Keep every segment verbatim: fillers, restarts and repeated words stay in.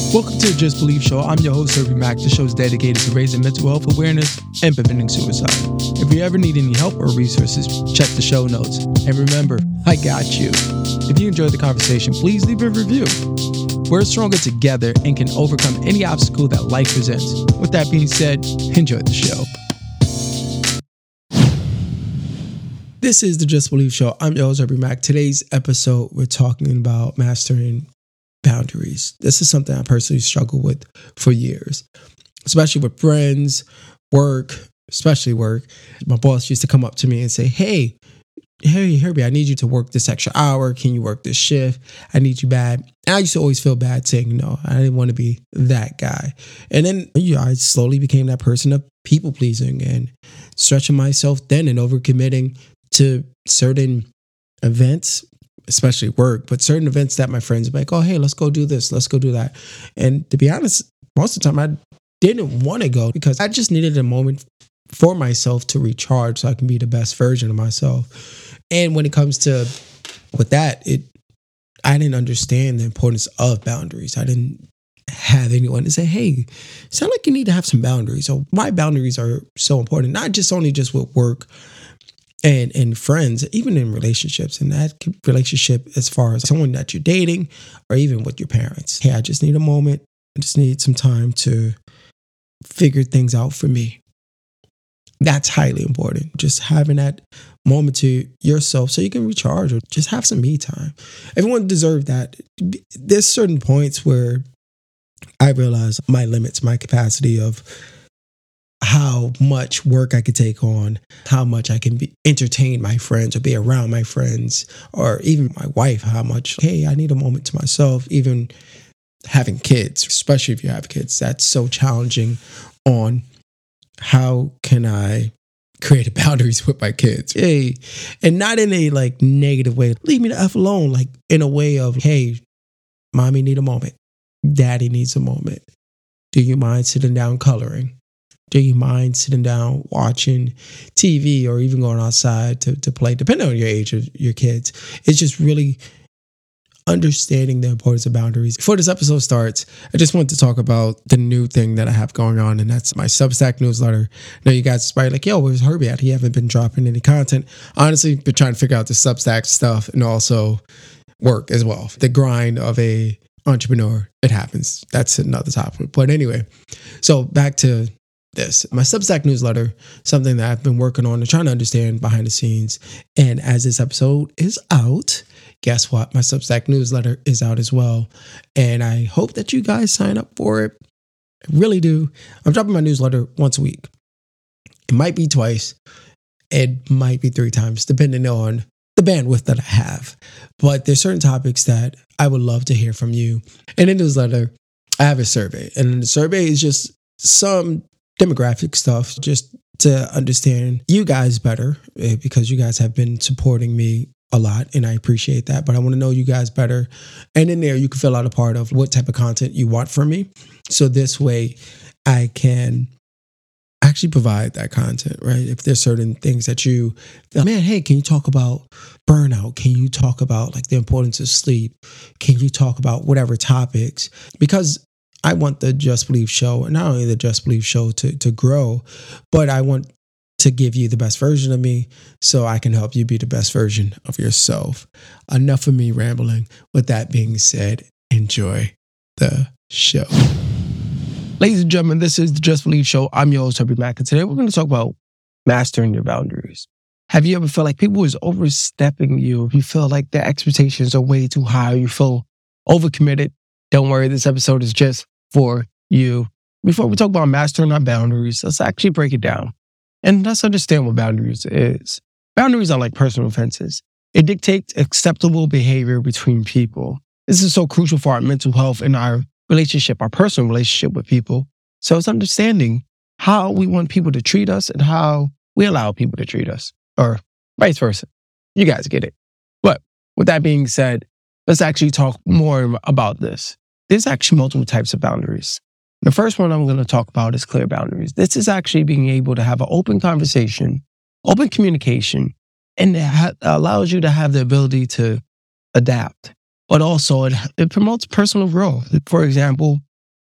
Welcome to the Just Believe Show. I'm your host, Herbie Mack. The show is dedicated to raising mental health awareness and preventing suicide. If you ever need any help or resources, check the show notes. And remember, I got you. If you enjoyed the conversation, please leave a review. We're stronger together and can overcome any obstacle that life presents. With that being said, enjoy the show. This is the Just Believe Show. I'm your host, Herbie Mack. Today's episode, we're talking about mastering boundaries. This is something I personally struggle with for years, especially with friends, work, especially work. My boss used to come up to me and say, hey, hey, Herbie, I need you to work this extra hour. Can you work this shift? I need you bad. And I used to always feel bad saying no. I didn't want to be that guy. And then you know, I slowly became that person of people pleasing and stretching myself thin and overcommitting to certain events, especially work, but certain events that my friends would be like, oh, hey, let's go do this. Let's go do that. And to be honest, most of the time I didn't want to go because I just needed a moment for myself to recharge so I can be the best version of myself. And when it comes to with that, it, I didn't understand the importance of boundaries. I didn't have anyone to say, hey, sound like you need to have some boundaries. So my boundaries are so important, not just only just with work, And and friends, even in relationships, and that relationship as far as someone that you're dating or even with your parents. Hey, I just need a moment. I just need some time to figure things out for me. That's highly important. Just having that moment to yourself so you can recharge or just have some me time. Everyone deserves that. There's certain points where I realize my limits, my capacity of how much work I could take on, how much I can be, entertain my friends or be around my friends, or even my wife, how much, hey, I need a moment to myself. Even having kids, especially if you have kids, that's so challenging on how can I create boundaries with my kids. Hey, and not in a like negative way, leave me the F alone, like in a way of, hey, mommy need a moment. Daddy needs a moment. Do you mind sitting down coloring? Do you mind sitting down watching T V or even going outside to, to play, depending on your age of your kids? It's just really understanding the importance of boundaries. Before this episode starts, I just want to talk about the new thing that I have going on, and that's my Substack newsletter. Now, you guys are probably like, yo, where's Herbie at? He haven't been dropping any content. Honestly, been trying to figure out the Substack stuff and also work as well. The grind of a entrepreneur, it happens. That's another topic. But anyway, so back to this. My Substack newsletter, something that I've been working on and trying to understand behind the scenes. And as this episode is out, guess what? My Substack newsletter is out as well. And I hope that you guys sign up for it. I really do. I'm dropping my newsletter once a week. It might be twice. It might be three times, depending on the bandwidth that I have. But there's certain topics that I would love to hear from you. And in the newsletter, I have a survey. And the survey is just some demographic stuff just to understand you guys better, because you guys have been supporting me a lot and I appreciate that, but I want to know you guys better. And in there, you can fill out a part of what type of content you want from me. So this way I can actually provide that content, right? If there's certain things that you, man, hey, can you talk about burnout? Can you talk about like the importance of sleep? Can you talk about whatever topics? Because I want the Just Believe show, and not only the Just Believe show to, to grow, but I want to give you the best version of me so I can help you be the best version of yourself. Enough of me rambling. With that being said, enjoy the show. Ladies and gentlemen, this is the Just Believe show. I'm your host, Herbie Mack, and today we're going to talk about mastering your boundaries. Have you ever felt like people is overstepping you? If you feel like the expectations are way too high, you feel overcommitted, don't worry, this episode is just for you. Before we talk about mastering our boundaries, let's actually break it down. And let's understand what boundaries is. Boundaries are like personal fences. It dictates acceptable behavior between people. This is so crucial for our mental health and our relationship, our personal relationship with people. So it's understanding how we want people to treat us and how we allow people to treat us, or vice versa. You guys get it. But with that being said, let's actually talk more about this. There's actually multiple types of boundaries. The first one I'm going to talk about is clear boundaries. This is actually being able to have an open conversation, open communication, and it ha- allows you to have the ability to adapt. But also it, it promotes personal growth. For example,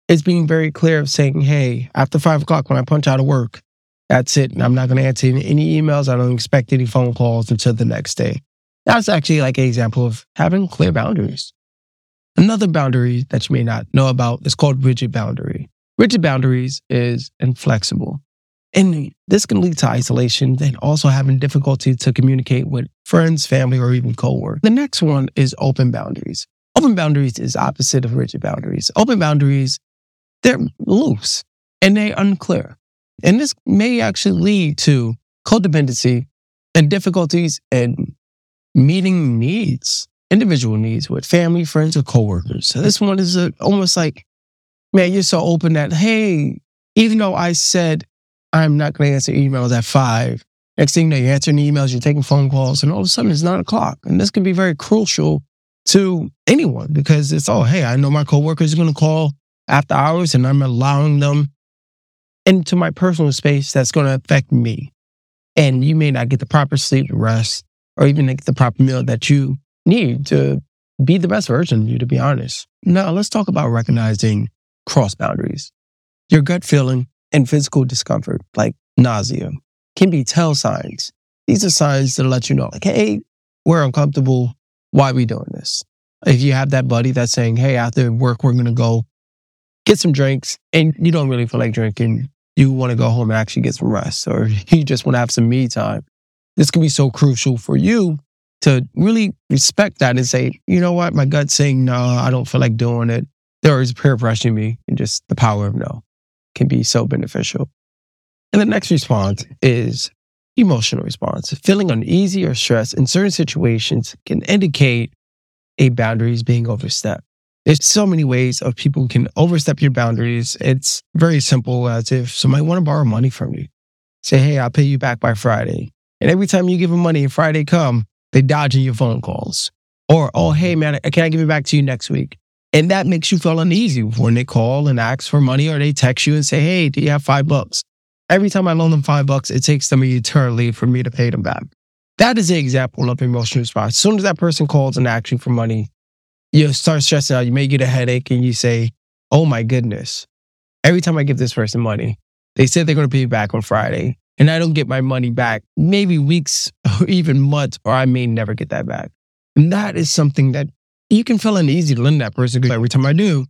It's being very clear of saying, hey, after five o'clock when I punch out of work, that's it. And I'm not going to answer any emails. I don't expect any phone calls until the next day. That's actually like an example of having clear boundaries. Another boundary that you may not know about is called rigid boundary. Rigid boundaries is inflexible. And this can lead to isolation and also having difficulty to communicate with friends, family, or even coworkers. The next one is open boundaries. Open boundaries is opposite of rigid boundaries. Open boundaries, they're loose and they're unclear. And this may actually lead to codependency and difficulties in meeting needs, individual needs with family, friends, or coworkers. So this one is a, almost like, man, you're so open that, hey, even though I said I'm not going to answer emails at five, next thing you know, you're answering emails, you're taking phone calls, and all of a sudden it's nine o'clock. And this can be very crucial to anyone because it's, oh, hey, I know my coworkers are going to call after hours and I'm allowing them into my personal space that's going to affect me. And you may not get the proper sleep, rest, or even get the proper meal that you need to be the best version of you, to be honest. Now, let's talk about recognizing cross boundaries. Your gut feeling and physical discomfort, like nausea, can be tell signs. These are signs that let you know, like, hey, we're uncomfortable. Why are we doing this? If you have that buddy that's saying, hey, after work, we're going to go get some drinks, and you don't really feel like drinking, you want to go home and actually get some rest, or you just want to have some me time. This can be so crucial for you to really respect that and say, you know what, my gut's saying no, I don't feel like doing it. There is peer pressuring me, and just the power of no can be so beneficial. And the next response is emotional response. Feeling uneasy or stressed in certain situations can indicate a boundary is being overstepped. There's so many ways of people can overstep your boundaries. It's very simple, as if somebody want to borrow money from you. Say, hey, I'll pay you back by Friday. And every time you give them money and Friday come, they dodging your phone calls. Or, oh, hey, man, can I give it back to you next week? And that makes you feel uneasy when they call and ask for money, or they text you and say, hey, do you have five bucks? Every time I loan them five bucks, it takes them eternally for me to pay them back. That is an example of emotional response. As soon as that person calls and asks you for money, you start stressing out. You may get a headache and you say, oh my goodness, every time I give this person money, they said they're going to pay me back on Friday, and I don't get my money back, maybe weeks or even months, or I may never get that back. And that is something that you can feel uneasy to lend that person, because every time I do,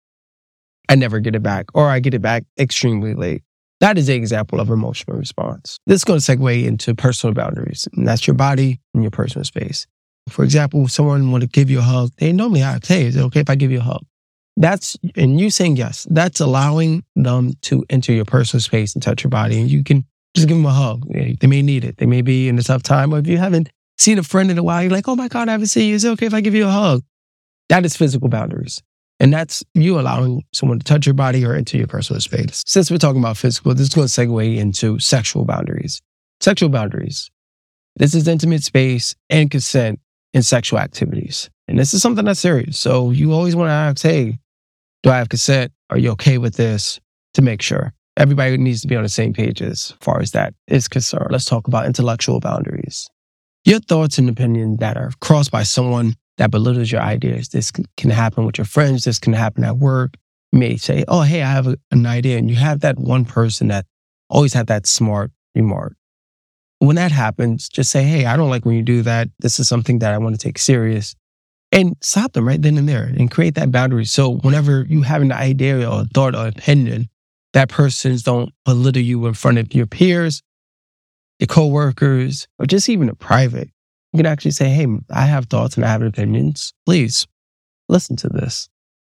I never get it back, or I get it back extremely late. That is an example of emotional response. This is going to segue into personal boundaries, and that's your body and your personal space. For example, if someone want to give you a hug, they normally ask, hey, is it okay if I give you a hug? That's, and you saying yes, that's allowing them to enter your personal space and touch your body, and you can just give them a hug. They may need it. They may be in a tough time, or if you haven't seen a friend in a while, you're like, oh my God, I haven't seen you. Is it okay if I give you a hug? That is physical boundaries. And that's you allowing someone to touch your body or enter your personal space. Since we're talking about physical, this is going to segue into sexual boundaries. Sexual boundaries. This is intimate space and consent in sexual activities. And this is something that's serious. So you always want to ask, hey, do I have consent? Are you okay with this? To make sure. Everybody needs to be on the same page as far as that is concerned. Let's talk about intellectual boundaries. Your thoughts and opinions that are crossed by someone that belittles your ideas. This can happen with your friends. This can happen at work. You may say, oh, hey, I have a, an idea. And you have that one person that always had that smart remark. When that happens, just say, hey, I don't like when you do that. This is something that I want to take serious. And stop them right then and there and create that boundary. So whenever you have an idea or a thought or opinion, that person's don't belittle you in front of your peers, your coworkers, or just even in private. You can actually say, hey, I have thoughts and I have opinions. Please listen to this.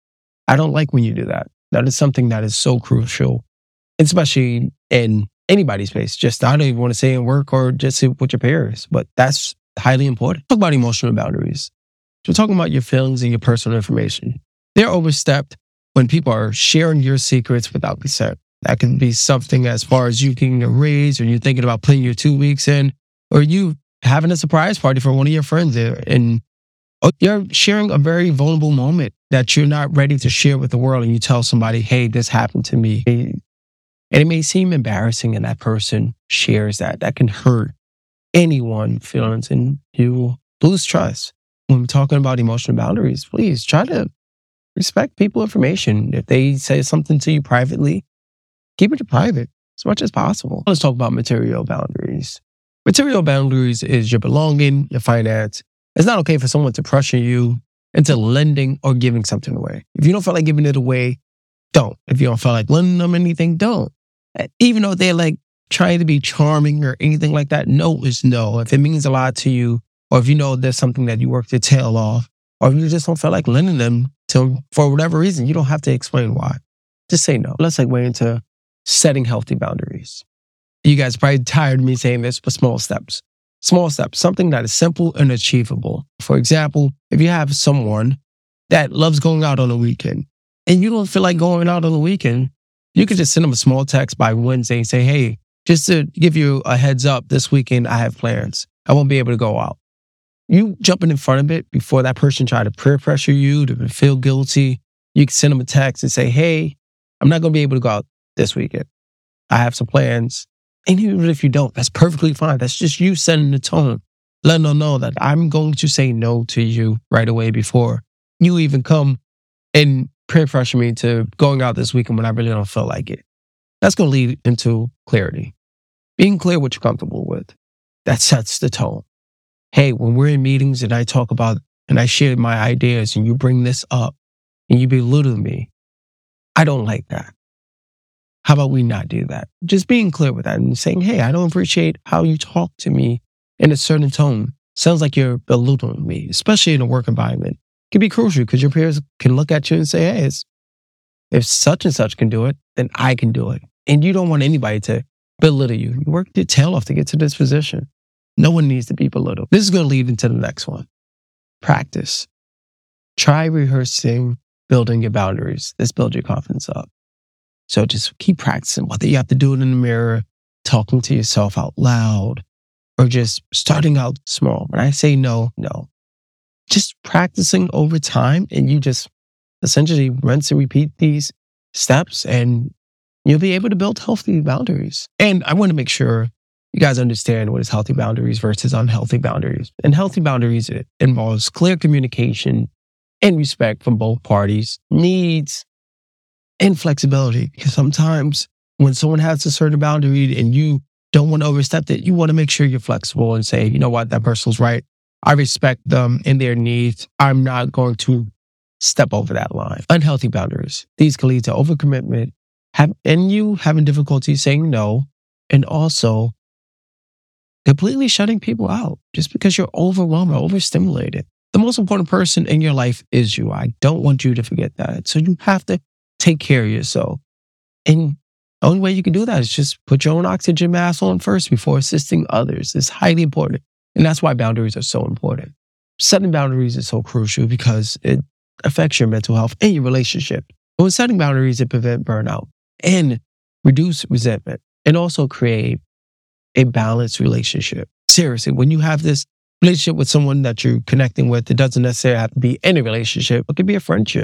I don't like when you do that. That is something that is so crucial, especially in anybody's space. Just, I don't even want to say in work or just with your peers, but that's highly important. Talk about emotional boundaries. We're talking about your feelings and your personal information. They're overstepped when people are sharing your secrets without consent. That can be something as far as you getting a raise, or you're thinking about putting your two weeks in, or you having a surprise party for one of your friends there, and you're sharing a very vulnerable moment that you're not ready to share with the world, and you tell somebody, hey, this happened to me. And it may seem embarrassing, and that person shares that. That can hurt anyone's feelings, and you lose trust. When we're talking about emotional boundaries, please try to respect people information. If they say something to you privately, keep it private as much as possible. Let's talk about material boundaries. Material boundaries is your belonging, your finance. It's not okay for someone to pressure you into lending or giving something away. If you don't feel like giving it away, don't. If you don't feel like lending them anything, don't. Even though they're like trying to be charming or anything like that, no is no. If it means a lot to you, or if you know there's something that you worked your tail off, or if you just don't feel like lending them to for whatever reason, you don't have to explain why. Just say no. Let's segue into setting healthy boundaries. You guys are probably tired of me saying this, but small steps. Small steps, something that is simple and achievable. For example, if you have someone that loves going out on the weekend and you don't feel like going out on the weekend, you could just send them a small text by Wednesday and say, hey, just to give you a heads up, this weekend I have plans. I won't be able to go out. You jumping in front of it before that person try to peer pressure you to feel guilty. You can send them a text and say, hey, I'm not going to be able to go out this weekend. I have some plans. And even if you don't, that's perfectly fine. That's just you setting the tone. Letting them know that I'm going to say no to you right away before you even come and peer pressure me to going out this weekend when I really don't feel like it. That's going to lead into clarity. Being clear what you're comfortable with. That sets the tone. Hey, when we're in meetings and I talk about and I share my ideas and you bring this up and you belittle me, I don't like that. How about we not do that? Just being clear with that and saying, hey, I don't appreciate how you talk to me in a certain tone. Sounds like you're belittling me, especially in a work environment. It can be crucial because your peers can look at you and say, hey, it's, if such and such can do it, then I can do it. And you don't want anybody to belittle you. You worked your tail off to get to this position. No one needs to be belittled. This is going to lead into the next one. Practice. Try rehearsing, building your boundaries. Let's build your confidence up. So just keep practicing, whether you have to do it in the mirror, talking to yourself out loud, or just starting out small. When I say no, no. Just practicing over time, and you just essentially rinse and repeat these steps, and you'll be able to build healthy boundaries. And I want to make sure you guys understand what is healthy boundaries versus unhealthy boundaries. And healthy boundaries, it involves clear communication and respect from both parties, needs, and flexibility. Because sometimes when someone has a certain boundary and you don't want to overstep it, you want to make sure you're flexible and say, you know what, that person's right. I respect them and their needs. I'm not going to step over that line. Unhealthy boundaries. These can lead to overcommitment have, and you having difficulty saying no, and also completely shutting people out just because you're overwhelmed or overstimulated. The most important person in your life is you. I don't want you to forget that. So you have to take care of yourself. And the only way you can do that is just put your own oxygen mask on first before assisting others. It's highly important. And that's why boundaries are so important. Setting boundaries is so crucial because it affects your mental health and your relationship. But with setting boundaries, it prevents burnout and reduce resentment and also create a balanced relationship. Seriously, when you have this relationship with someone that you're connecting with, it doesn't necessarily have to be any relationship. It could be a friendship.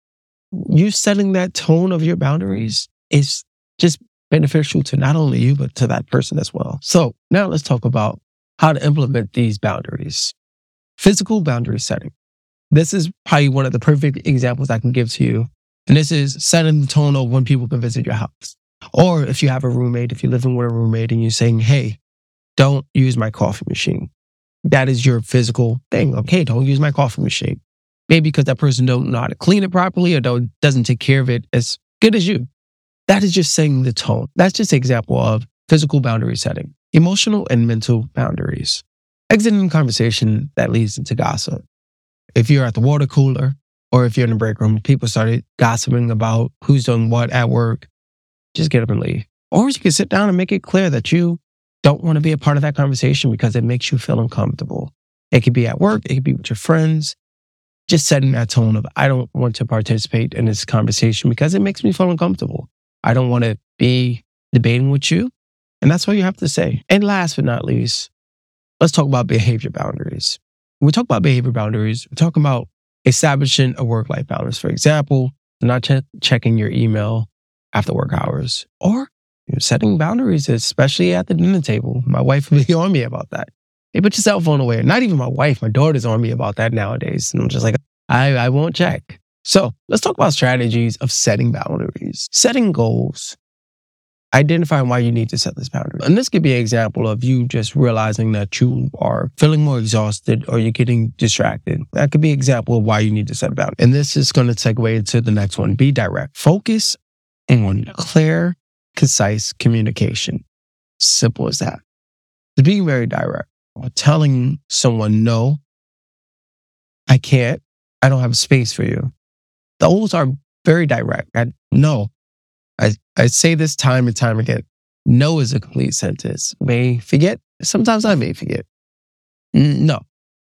You setting that tone of your boundaries is just beneficial to not only you, but to that person as well. So now let's talk about how to implement these boundaries. Physical boundary setting. This is probably one of the perfect examples I can give to you. And this is setting the tone of when people can visit your house. Or if you have a roommate, if you're living with a roommate and you're saying, hey, don't use my coffee machine. That is your physical thing. Okay, don't use my coffee machine. Maybe because that person don't know how to clean it properly or don't, doesn't take care of it as good as you. That is just setting the tone. That's just an example of physical boundary setting. Emotional and mental boundaries. Exiting a conversation that leads into gossip. If you're at the water cooler or if you're in the break room, people started gossiping about who's doing what at work, just get up and leave. Or you can sit down and make it clear that you don't want to be a part of that conversation because it makes you feel uncomfortable. It could be at work. It could be with your friends. Just setting that tone of, I don't want to participate in this conversation because it makes me feel uncomfortable. I don't want to be debating with you. And that's all you have to say. And last but not least, let's talk about behavior boundaries. When we talk about behavior boundaries, we're talking about establishing a work-life balance. For example, not che- checking your email after work hours or you know, setting boundaries, especially at the dinner table. My wife will be on me about that. Hey, put your cell phone away. Not even my wife, my daughter's on me about that nowadays. And I'm just like, I, I won't check. So let's talk about strategies of setting boundaries. Setting goals. Identifying why you need to set this boundary. And this could be an example of you just realizing that you are feeling more exhausted or you're getting distracted. That could be an example of why you need to set a boundary. And this is going to segue into the next one. Be direct. Focus on clear, concise communication. Simple as that. Being very direct. Or telling someone, no, I can't. I don't have a space for you. Those are very direct. I, no. I, I say this time and time again. No is a complete sentence. May forget. Sometimes I may forget. No.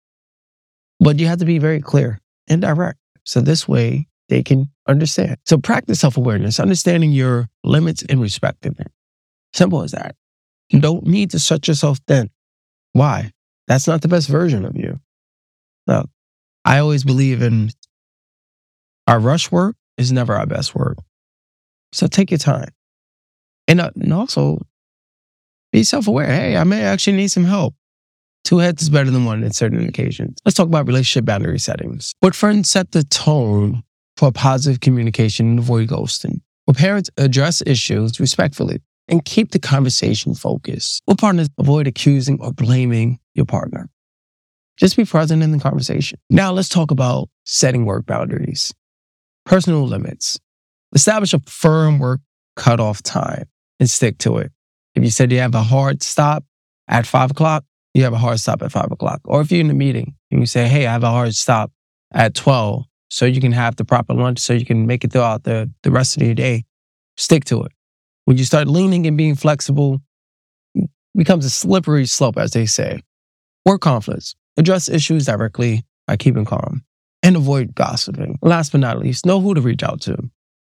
But you have to be very clear and direct. So this way they can understand. So practice self-awareness, understanding your limits and respecting them. Simple as that. You don't need to shut yourself thin. Why? That's not the best version of you. No. I always believe in our rush work is never our best work. So take your time. And, uh, and also, be self-aware. Hey, I may actually need some help. Two heads is better than one in certain occasions. Let's talk about relationship boundary settings. What friends set the tone for positive communication and avoid ghosting? What parents address issues respectfully and keep the conversation focused? What partners avoid accusing or blaming your partner? Just be present in the conversation. Now let's talk about setting work boundaries. Personal limits. Establish a firm work cutoff time and stick to it. If you said you have a hard stop at five o'clock, you have a hard stop at five o'clock. Or if you're in a meeting and you say, hey, I have a hard stop at twelve so you can have the proper lunch so you can make it throughout the, the rest of your day, stick to it. When you start leaning and being flexible, it becomes a slippery slope, as they say. Work conflicts. Address issues directly by keeping calm and avoid gossiping. Last but not least, know who to reach out to.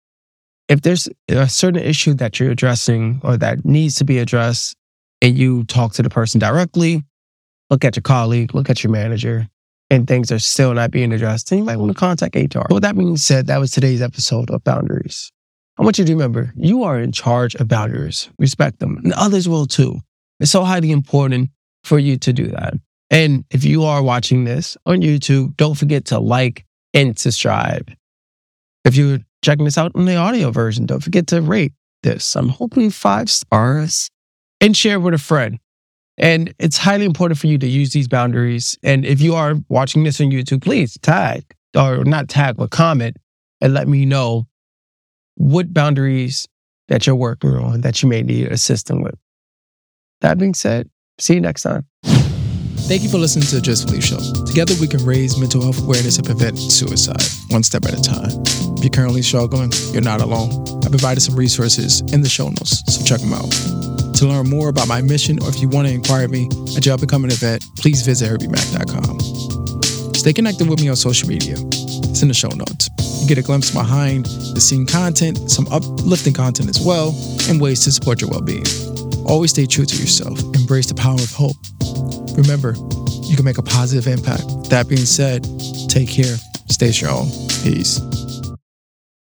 If there's a certain issue that you're addressing or that needs to be addressed and you talk to the person directly, look at your colleague, look at your manager, and things are still not being addressed, then you might want to contact H R. With that being said, that was today's episode of Boundaries. I want you to remember, you are in charge of boundaries. Respect them, and others will too. It's so highly important for you to do that. And if you are watching this on YouTube, don't forget to like and subscribe. If you're checking this out in the audio version, don't forget to rate this. I'm hoping five stars and share with a friend. And it's highly important for you to use these boundaries. And if you are watching this on YouTube, please tag, or not tag, but comment and let me know what boundaries that you're working on that you may need assistance with. That being said, see you next time. Thank you for listening to the Just Believe Show. Together we can raise mental health awareness and prevent suicide, one step at a time. If you're currently struggling, you're not alone. I provided some resources in the show notes, so check them out. To learn more about my mission, or if you want to inquire me at your up-and-coming event, please visit herbie mac dot com. Stay connected with me on social media. It's in the show notes. You get a glimpse behind the scene content, some uplifting content as well, and ways to support your well-being. Always stay true to yourself. Embrace the power of hope. Remember, you can make a positive impact. That being said, take care, stay strong, peace.